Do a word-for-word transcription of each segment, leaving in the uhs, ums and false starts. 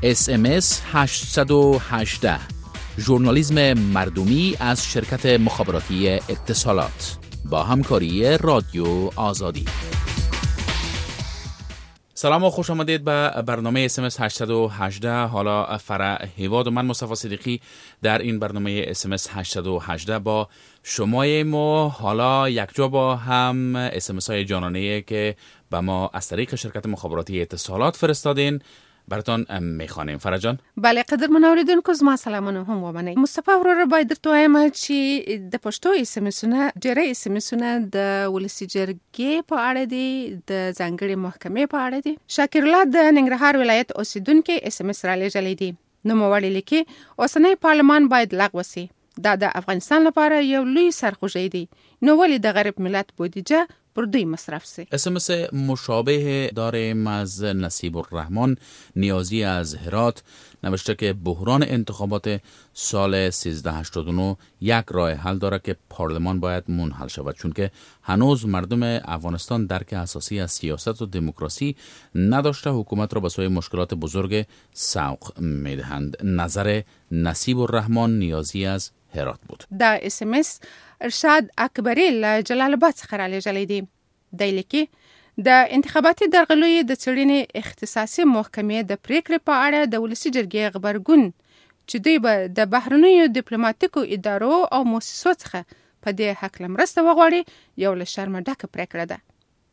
اس ام اس هشتصد و هجده ژورنالیسم مردمی از شرکت مخابراتی اتصالات با همکاری رادیو آزادی. سلام و خوش آمدید به برنامه اس ام اس هشتصد و هجده. حالا فرع هیواد و من مصطفی صدیقی در این برنامه اس ام اس هشتصد و هجده با شماییم و حالا یک جا با هم اس ام اس های جانانه که به ما از طریق شرکت مخابراتی اتصالات فرستادین براتون میخوانیم. فرجان. بله قدر منوریدون که زما سلامونه هم ومنه. مصطفی ورور باید در تویم چی د پښتو اس ام اسونه ډېرې اس ام اسونه د ولسی جرګې په اړه دي، د ځانګړي محکمې په اړه دي. شاکر الله د ننګرهار ولایت اوسیدونکو اس ام اس را لېږلی دي. نو موړی لیکي اوسنی پارلمان باید لغوه شي. دا د افغانستان لپاره یو لوی سرخوږی دی. نو ولی د غریب ملت بودجه پر دوی مصرف سی. اس ام اس مشابه داریم از نصیب الرحمن نیازی از هرات، نوشته که بحران انتخابات سال سیزده هشتاد و نه یک راه حل داره که پارلمان باید منحل شود، چون که هنوز مردم افغانستان درک اساسی از سیاست و دموکراسی نداشته، حکومت را به سوی مشکلات بزرگ سوق میدهند. نظر نصیب الرحمن نیازی از هرات بود. دا اس ام اس ارشاد اکبری له جلال آباد څخه را لېږلی دی. دی لیکي د انتخاباتي درغلیو د څېړنې اختصاصي محکمې د پریکړې په اړه د ولسي جرګې غبرګون چې دوی به د بهرنیو ډیپلوماټیکو ادارو او مؤسسو څخه په دې هکله مرسته وغواړي یو له شرمه ډکه پریکړه ده.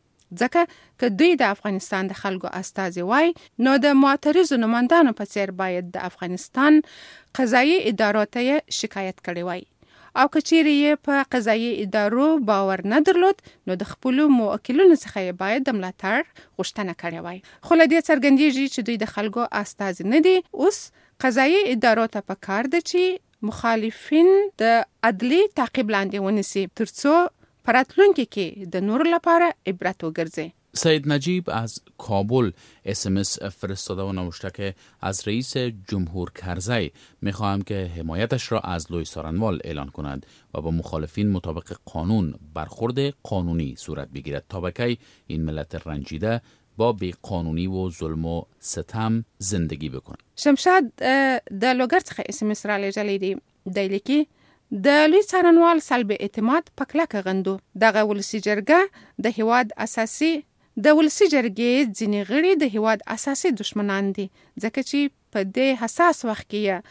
ځکه که دوی د افغانستان د خلکو استازي وای نو د معترضو نمایندانو په څیر باید د افغانستان قضایي ادارو ته شکایت کړی وای، او که چیرې یې په قضایي ادارو باور نه درلود نو د خپلو موکلینو څخه یې باید د ملاتړ غوښتنه کړې وای. خو له دې څرګندېږي چې دوی د خلکو استازي نه دي. اوس قضایي ادارو ته پکار ده چې مخالفین د عدلي تعقیب لاندې ونیسي ترڅو په راتلونکي کې د نورو لپاره عبرت وګرځي. سید نجیب از کابل اس ام اس فرستاده و نوشته که از رئیس جمهور کرزی میخواهم که حمایتش را از لوی سارنوال اعلان کند و با مخالفین مطابق قانون برخورد قانونی صورت بگیرد تا بکی این ملت رنجیده با بی قانونی و ظلم و ستم زندگی بکن. شمشاد د لوګر څخه اس ام اس را لېږلی دی. دی لیکي د لوی څارنوال سلب اعتماد په کلکه غندو. دغه ولسي جرګه د هیواد اساسي د ولسي جرګې ځینې غړي د هیواد اساسي دشمنان دي، ځکه چې په دې حساس وخت کې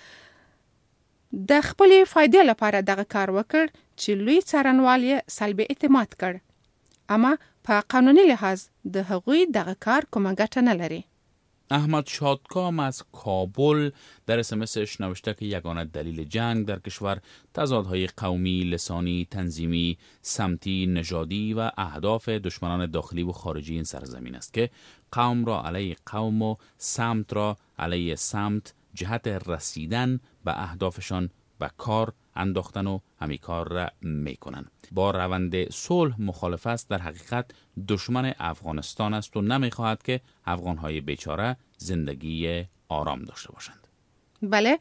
د خپلې فایدې لپاره دغه کار وکړ چې لوی څارنوال یې سلب اعتماد کړ، اما په قانوني لحاظ د هغوی دغه کار کومه ګټه نه لري. احمد شادکام از کابل در اس ام اسش نوشته که یگانه دلیل جنگ در کشور تضادهای قومی، لسانی، تنظیمی، سمتی، نژادی و اهداف دشمنان داخلی و خارجی این سرزمین است که قوم را علیه قوم و سمت را علیه سمت جهت رسیدن به اهدافشان به کار انداختن و همین کار را میکنن. با روند صلح مخالف است، در حقیقت دشمن افغانستان است و نمیخواهد که افغانهای بیچاره زندگی آرام داشته باشند. بله،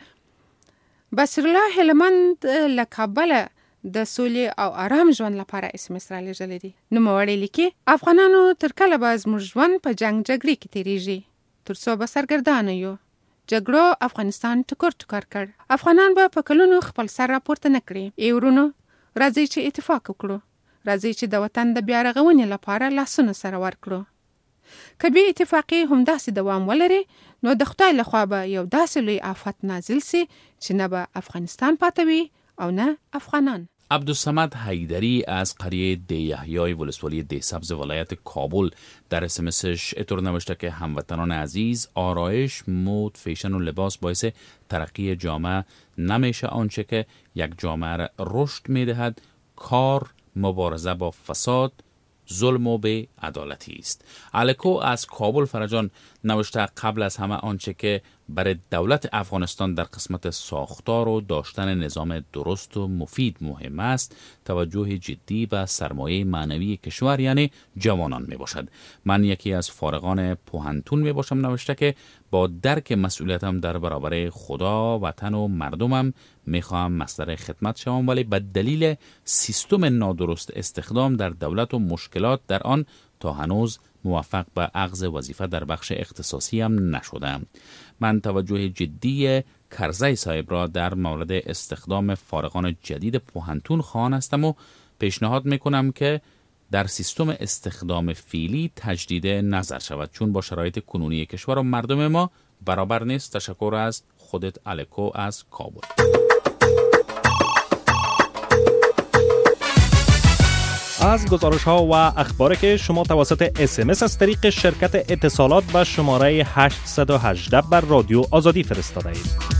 بصیر الله هلمند له کابل د سولې او آرام ژوند لپاره اس ام اس را لېږلی دی. نوموړی لیکي افغانانو تر کله به زموږ ژوند په جنگ جګړې کې تېرېږي تر څو به سرګردانه یو. جګړو افغانستان ټکر ټکر کړ. افغانان به په کلونو خپل سر راپورته نه کړي. ای ورونو، راځئ چې اتفاق وکړو. راځئ چې د وطن د بیا رغونې لپاره لاسونه سره ورکړو. که بې اتفاقي همداسې دوام ولري نو د خدای لخوا به یو داسې لوی آفت نازل سي چې نه به افغانستان پاتې وي او نه افغانان. عبدالصمد حیدری از قریه دی یحیی ولسوالی دی سبز ولایت کابل در اس ام اسش اطور نوشته که هموطنان عزیز، آرایش، مد، فیشن و لباس باعث ترقی جامعه نمیشه، آنچه که یک جامعه را رشد میدهد کار مبارزه با فساد، ظلم و به عدالتی است. الکو از کابل فرجان نوشته قبل از همه آنچه که برای دولت افغانستان در قسمت ساختار و داشتن نظام درست و مفید مهم است توجه جدی و سرمایه معنوی کشور یعنی جوانان می باشد. من یکی از فارغان پوهنتون می باشم نوشته که با درک مسئولیتم در برابر خدا، وطن و مردمم می خواهم مصدر خدمت شوم، ولی به دلیل سیستم نادرست استخدام در دولت و مشکلات در آن تا هنوز موفق به اخذ وظیفه در بخش اختصاصی هم نشدم. من توجه جدی کرزی صاحب را در مورد استخدام فارغان جدید پوهنتون خوانستم و پیشنهاد میکنم که در سیستم استخدام فعلی تجدید نظر شود، چون با شرایط کنونی کشور و مردم ما برابر نیست. تشکر از خودت الکو از کابل. از گزارش ها و اخباری که شما توسط اس ام اس از طریق شرکت اتصالات به شماره هشت یک هشت بر رادیو آزادی فرستاده اید.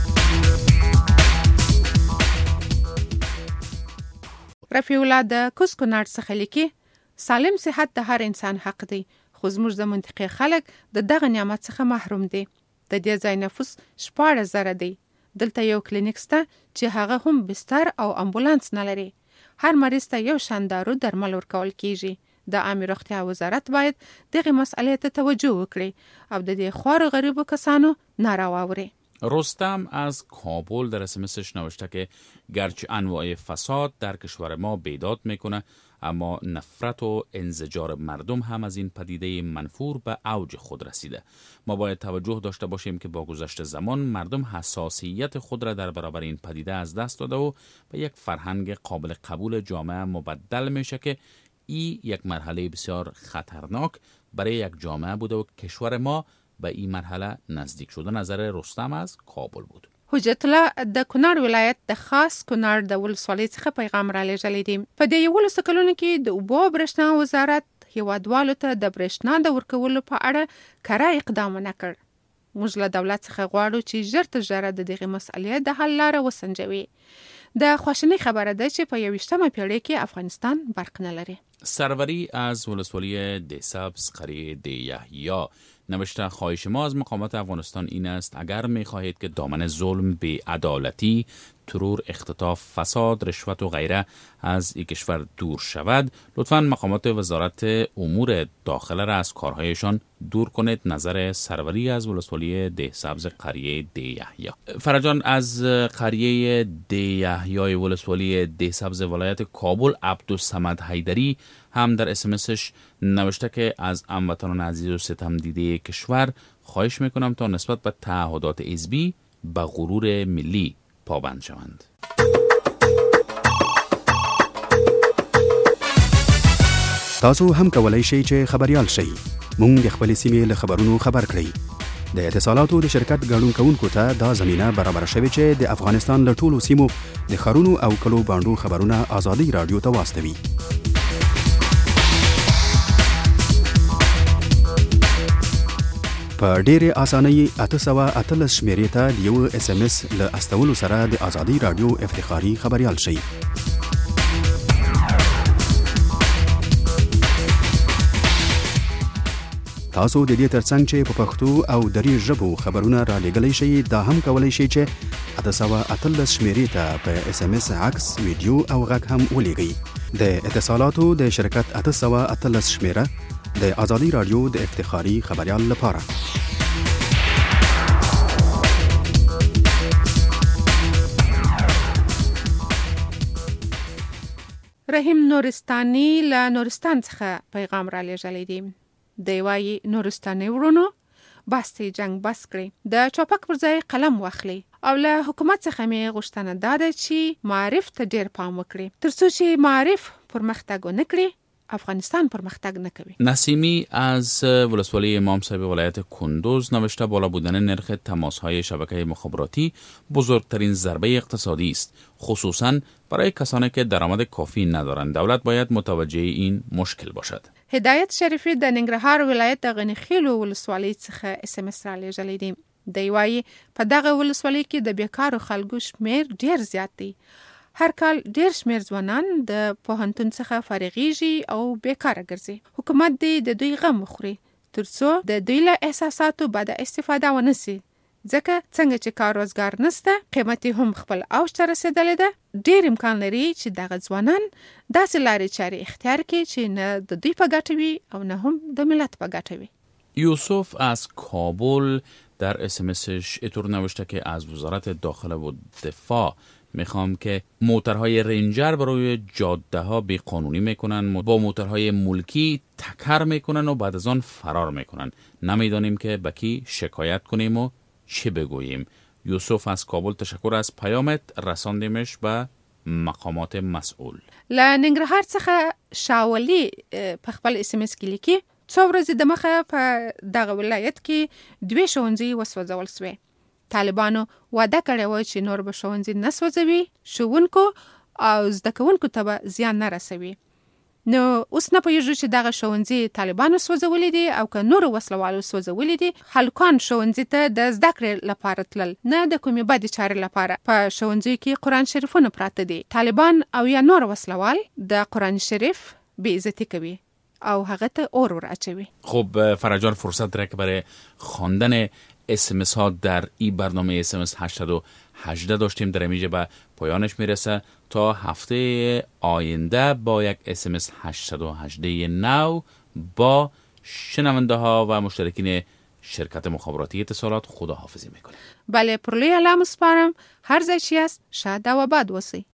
رفیع الله د کوز کونړ څخه لیکي سالم صحت د هر انسان حق دی، خو زموږ د منطقې خلک د دغه نعمت څخه محروم دي. د دې ځای نفوس شپاړس زره دی. دلته یو کلینیک شته چې هغه هم بستر او امبولانس نه لري. هر مریض ته یو شان دارو درمل ورکول کیږي. د عامه روغتیا وزارت باید دغه مسئله ته توجه وکړي او د دې خوار غریبو کسانو ناروا وری. رستم از کابل در اسمسش نوشته که گرچه انواع فساد در کشور ما بیداد میکنه، اما نفرت و انزجار مردم هم از این پدیده منفور به اوج خود رسیده. ما باید توجه داشته باشیم که با گذشت زمان مردم حساسیت خود را در برابر این پدیده از دست داده و به یک فرهنگ قابل قبول جامعه مبدل میشه که این یک مرحله بسیار خطرناک برای یک جامعه بوده و کشور ما به این مرحله نزدیک شده. نظر رستم از کابل بود. حجت الله د کونړ ولایت د خاص کونړ د ولسوالۍ څخه پیغام را لېږلی دی. په دې یولسو کلونو کې د اوبو او برېښنا وزارت هیوادوالو ته د برېښنا د ورکولو په اړه کره اقدام نه کړ. موږ له دولت څخه غواړو چې ژر تر ژره د دغې مسئلې د حل لاره وسنجوي. د خواشینۍ خبره ده چې په یویشتمه پیړۍ کې افغانستان برق نه لري. سروری از ولسوالی دهسبز قریه ده یحیی نوشته خواهش ما از مقامات افغانستان این است اگر می خواهید که دامن ظلم، بی‌عدالتی، ترور، اختطاف، فساد، رشوت و غیره از این کشور دور شود، لطفاً مقامات وزارت امور داخله را از کارهایشان دور کنید. نظر سروری از ولسوالی دهسبز قریه ده یحیی. فرجان از قریه ده یحیی ولسوالی دهسبز ولایت کابل عبدالصمد حیدری هم در اسمسش نوشته که از هموطنان عزیز و ستم دیده کشور خواهش میکنم تا نسبت به تعهدات حزبی به غرور ملی پابند شوند. تاسو هم کولای شئ چې خبريال شئ. مونږ د خپل سیمې له خبرونو خبر کړئ. د اتصالاتو د شرکت ګډون کوونکو ته دا زمينه برابر شوه چې د افغانستان له ټولو سیمو د خارونو او کلو باندو خبرونه آزادي رادیو ته واستوي. په ډېرې اسانۍ اته سوه اتلس شمیرې ته د یو اس ام اس له استولو سره د آزادي رادیو افتخاري خبريال شئ. تاسو د دې ترڅنګ چې په پښتو او دري ژبو خبرونه را لېږلی شئ، دا هم کولی شئ چې اته سوه اتلس شمیرې ته په اس ام اس عکس، ویډیو او غږ هم ولېږئ. د اتصالاتو د شرکت اته سوه اتلس شمیره د آزادي رادیو د افتخاري خبريال لپاره. رحیم نورستاني له نورستان څخه پیغام را لېږلی دی. دی وایي نورستاني ورونو باستی جنگ بس کړئ، د چوپک پر ځای قلم واخلئ او له حکومت څخه مې غوښتنه دا ده چې معرف ته ډېر پام وکړي، تر څو چې معرف پرمختګ ونه کړي افغانستان پرمختگ نکوی. نسیمی از ولسوالی امام صاحب ولایت کندوز نوشته بالا بودن نرخ تماس‌های شبکه مخابراتی بزرگترین ضربه اقتصادی است، خصوصاً برای کسانی که درآمد کافی ندارند. دولت باید متوجه این مشکل باشد. هدایت شریفی د ننګرهار ولایت د غنیخیلو ولسوالۍ څخه اس ام اس را لېږلی دی. دی وایي په دغه ولسوالۍ کې د بیکارو خلکو شمیر ډېر زیات دی. هر کال ډېر شمیر ځوانان د پوهنتون څخه فارغیږي او بیکاره ګرځي. حکومت دې د دوی غم وخوري ترڅو د دوی له احساساتو بد استفاده ونه سي. ځکه څنګه چې کار روزګار نشته، قیمتي هم خپل اوج ته رسېدلې ده، ډېر امکان لري چې دغه ځوانان داسې لارې چارې اختیار کړي چې نه د دوی په ګټه وي او نه هم د ملت په ګټه وي. یوسف از کابل در اسمسش اینطور نوشته که از وزارت داخله و دفاع میخوام که موتورهای رنجر بروی جاده ها بی قانونی میکنن، با موتورهای ملکی تکر میکنن و بعد از آن فرار میکنن. نمیدانیم که به کی شکایت کنیم و چه بگوییم. یوسف از کابل تشکر از پیامت، رساندیمش به مقامات مسئول. له ننګرهار څخه شاولي په خپل اس ام اس کې لیکي څو ورځې دمخه په دغه ولایت کې دوه ښوونځي وسوځول شوې. طالبانو وعده کړې و چې نور به ښوونځي نه سوځوي، ښوونکو او زده کوونکو ته به زیان نه رسوي. نو اوس نه پوهېږو چې دغه ښوونځي طالبانو سوځولي دي او که نورو وسلوالو سوځولي دي. هلکان ښوونځي ته د زده کړې لپاره تلل، نه د کومې بدې چارې لپاره. په ښوونځیو کې قرآن شریفونه پراته دي. طالبان او یا نور وسلوال د قرآن شریف بې عزتي کوي او هغه ته اور ور اچوي. خب فرجان فرصت را که برای خواندن اس ام اس ها در این برنامه اس ام اس هشتصد و هجده داشتیم در اینجا به پایانش میرسه. تا هفته آینده با یک اس ام اس هشتصد و هجده نو با شنونده ها و مشترکین شرکت مخابراتی اتصالات خداحافظی میکنیم. بله، پر لوی الله مسپارم. هر ځای چې یاست شاد او آباد اوسئ.